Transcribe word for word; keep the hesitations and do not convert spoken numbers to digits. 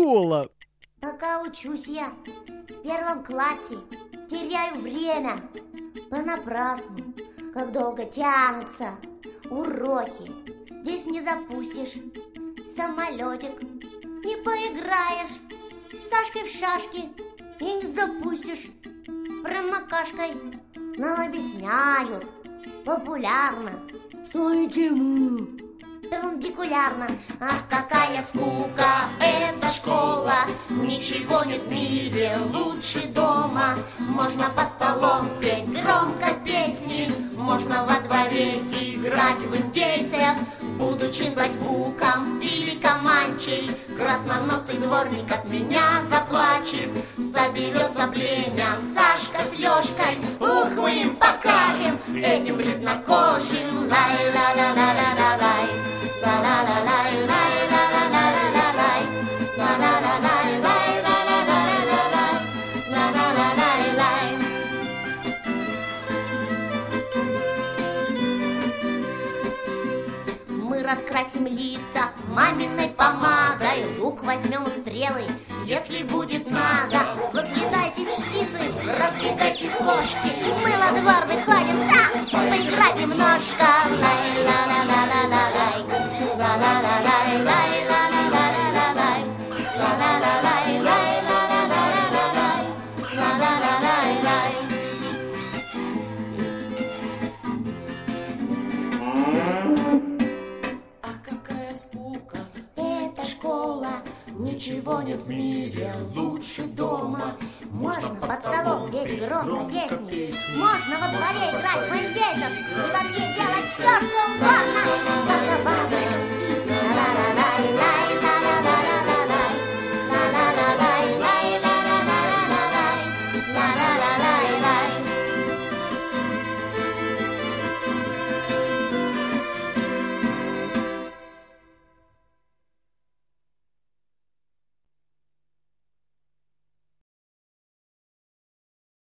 школа? Пока учусь я в первом классе, теряю время понапрасну. Как долго тянутся уроки. Здесь не запустишь самолетик, не поиграешь с Сашкой в шашки и не запустишь промокашкой. Нам объясняют популярно, что и чему, перпендикулярно. Ах, какая скука, эта школа, ничего нет в мире лучше дома. Можно под столом петь громко песни, можно во дворе играть в индейцев, будучи буком или команчей. Красноносый дворник от меня заплачет, соберется племя Сашка с Лёшкой. Ух, мы им покажем, этим бледнокожим. Лай-ла-ла-ла-ла-ла-лай, ла-ла-ла-лай, лай-ла-ла-ла-ла-ла-лай, ла-ла-ла-лай, лай-ла-ла-ла-ла-лай, ла-ла-ла-лай-лай. Мы раскрасим лица маминой помадой, лук возьмем стрелы, если будет надо. Разлетайтесь птицы, разбегайтесь кошки, мы во двор выходим так, поиграть немножко. Лай-ла-ла-ла-ла-ла-лай, ла-ла-ла-лай, лай-ла-ла-ла-ла-лай, ла-ла-ла-лай, лай-ла-ла-ла-ла-лай, ла-ла-ла-лай-лай. Ах, какая скука, эта школа, ничего нет в мире лучше дома. Можно под столом петь громко песни, можно во дворе играть в индейцев и вообще делать все, что угодно, пока бабушка спит.